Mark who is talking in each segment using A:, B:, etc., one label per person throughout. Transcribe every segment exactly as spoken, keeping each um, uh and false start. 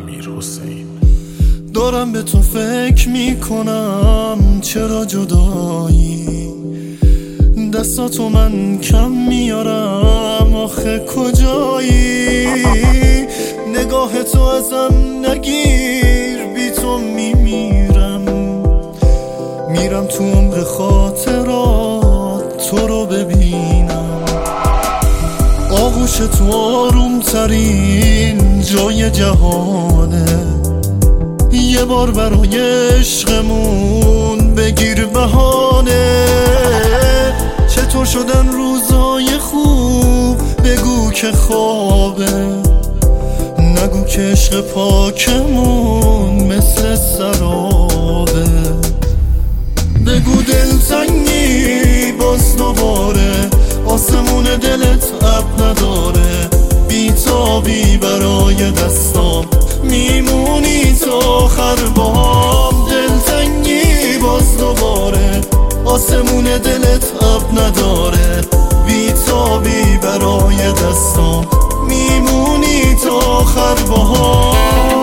A: امیر حسین.
B: دارم به تو فکر میکنم چرا جدایی، دستاتو من کم میارم آخه کجایی، نگاه تو ازم نگیر بی تو میمیرم، میرم تو عمق خاطرات تو رو ببینم، آغوش تو آروم ترین جای جهانه، یه بار برای عشقمون بگیر بهانه، چطور شدن روزای خوب بگو که خوابه، نگو که عشق پاکمون مثل سرابه، بگو دلتنگی باز دوباره آسمون دلت اب نداره، بیتابی برای دستام میمونی تا آخر باهام، دلتنگی باز دوباره آسمون دلت اب نداره، بیتابی برای دستام میمونی تا آخر باهام.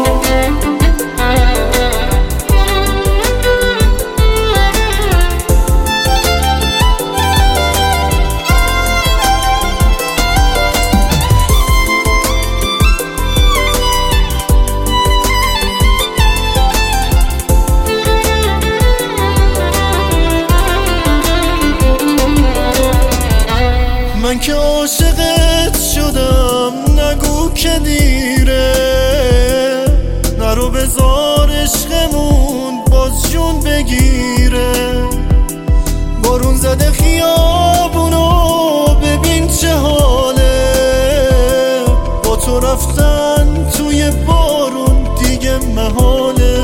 B: من که عاشقت شدم نگو که دیره، نرو بذار عشقمون باز جون بگیره، بارون زده خیابونو ببین چه حاله، با تو رفتن توی بارون دیگه محاله،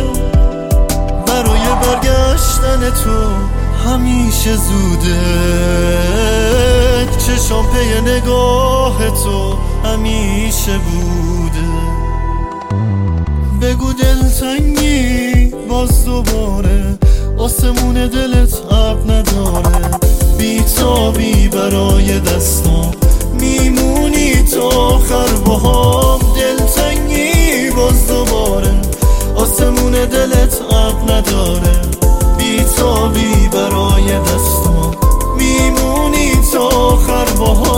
B: برای برگشتن تو همیشه زوده، چشام پی نگاه تو همیشه بوده، بگو دلتنگی باز دوباره آسمون دلت اب نداره، بیتابی برای دستام میمونی تا آخر باهام، دلتنگی باز دوباره آسمون دلت اب نداره، بیتابی برای دستام میمونی تا آخر باهام.